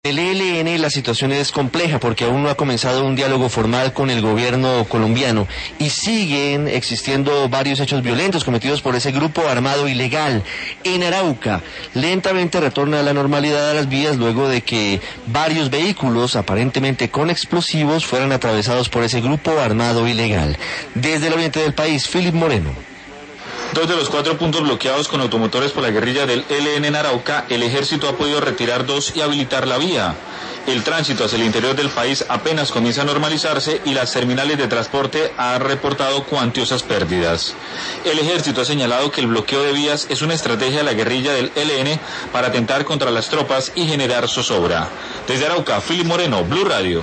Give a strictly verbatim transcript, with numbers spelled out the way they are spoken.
El E L N, la situación es compleja porque aún no ha comenzado un diálogo formal con el gobierno colombiano y siguen existiendo varios hechos violentos cometidos por ese grupo armado ilegal. En Arauca, lentamente retorna a la normalidad a las vías luego de que varios vehículos, aparentemente con explosivos, fueran atravesados por ese grupo armado ilegal. Desde el oriente del país, Philip Moreno. Dos de los cuatro puntos bloqueados con automotores por la guerrilla del E L N en Arauca, el ejército ha podido retirar dos y habilitar la vía. El tránsito hacia el interior del país apenas comienza a normalizarse y las terminales de transporte han reportado cuantiosas pérdidas. El ejército ha señalado que el bloqueo de vías es una estrategia de la guerrilla del E L N para atentar contra las tropas y generar zozobra. Desde Arauca, Philip Moreno, Blue Radio.